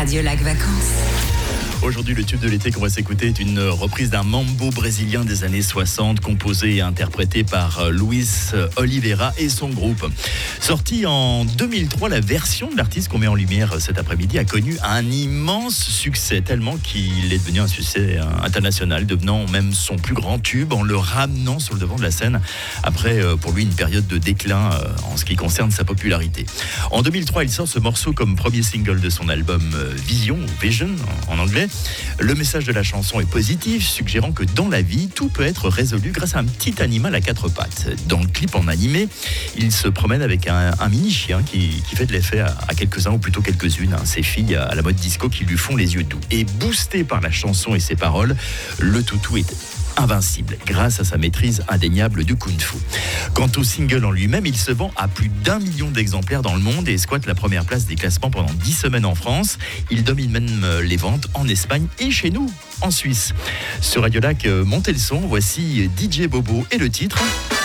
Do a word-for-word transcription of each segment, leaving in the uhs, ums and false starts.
Radio Lac Vacances. Aujourd'hui, le tube de l'été qu'on va s'écouter est une reprise d'un mambo brésilien des années soixante, composé et interprété par Luis Oliveira et son groupe. Sorti en deux mille trois, la version de l'artiste qu'on met en lumière cet après-midi a connu un immense succès, tellement qu'il est devenu un succès international, devenant même son plus grand tube en le ramenant sur le devant de la scène après, pour lui, une période de déclin en ce qui concerne sa popularité. En deux mille trois, il sort ce morceau comme premier single de son album Vision, ou Vision en anglais. Le message de la chanson est positif, suggérant que dans la vie, tout peut être résolu grâce à un petit animal à quatre pattes. Dans le clip en animé, il se promène avec un, un mini-chien qui, qui fait de l'effet à, à quelques-uns, ou plutôt quelques-unes, hein, ces filles à la mode disco qui lui font les yeux doux. Et boosté par la chanson et ses paroles, le toutou est invincible grâce à sa maîtrise indéniable du kung-fu. Quant au single en lui-même, il se vend à plus d'un million d'exemplaires dans le monde et squatte la première place des classements pendant dix semaines en France. Il domine même les ventes en Espagne et chez nous, en Suisse. Sur Radio Lac, montez le son, voici D J Bobo et le titre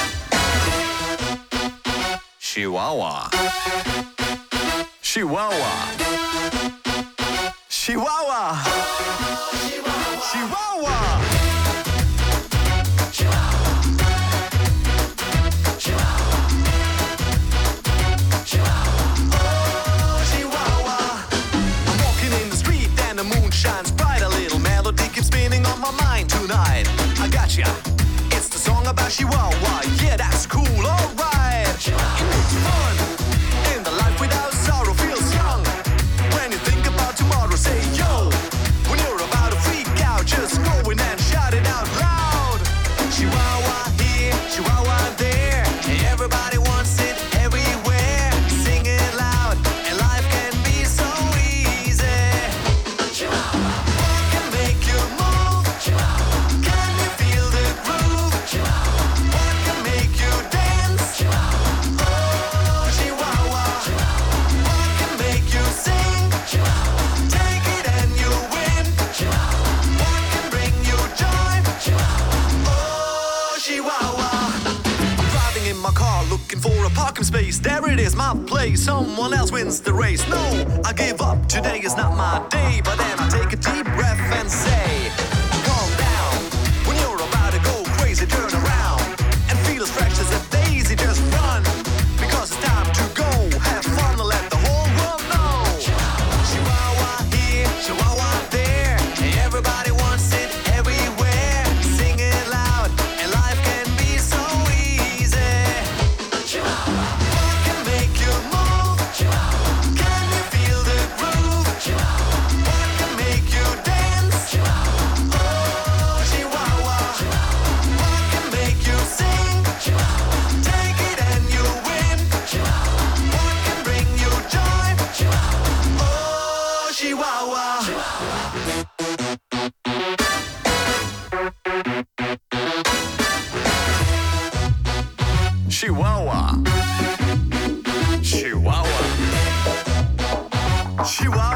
Chihuahua. Chihuahua. Chihuahua. Chihuahua. Shines bright, a little melody keeps spinning on my mind tonight. I gotcha, it's the song about Chihuahua. Yeah, that's cool, alright. It makes fun, in the life without sorrow feels young. When you think about tomorrow, say yo. When you're about to freak out, just go in and shout it out loud. Chihuahua here, Chihuahua there. Everybody wants it everywhere. Sing it loud, and life can be so easy. Looking for a parking space, there it is, my place. Someone else wins the race. No, I give up, today is not my day. But then I take a deep breath and say, calm down. When you're about to go crazy, turn around and feel as fresh as a daisy. Just run, because it's time to go. Have fun and let the whole world know. Chihuahua here, Chihuahua there. Everybody wants it everywhere. Sing it loud, and life can be so easy. What can make you move? Can you feel the groove? What can make you dance? Oh, Chihuahua. What can make you sing? Take it and you win. What can bring you joy? Oh, Chihuahua. Chihuahua. Chihuahua. Chihuahua.